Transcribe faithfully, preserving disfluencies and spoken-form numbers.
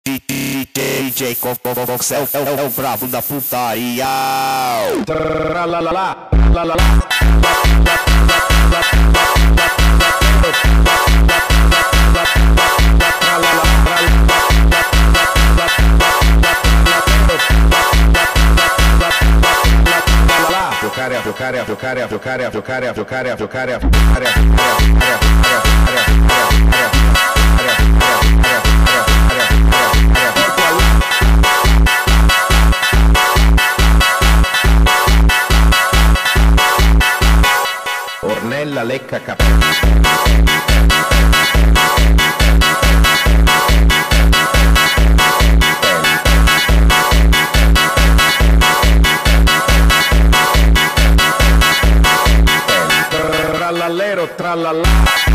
D J Cox é o, é o, é o brabo da putaria. Tralalala, tralalala. Giocare a giocare a giocare a giocare a giocare a giocare a giocare a giocare a Ornella lecca capelli. Trallallero, trallallà.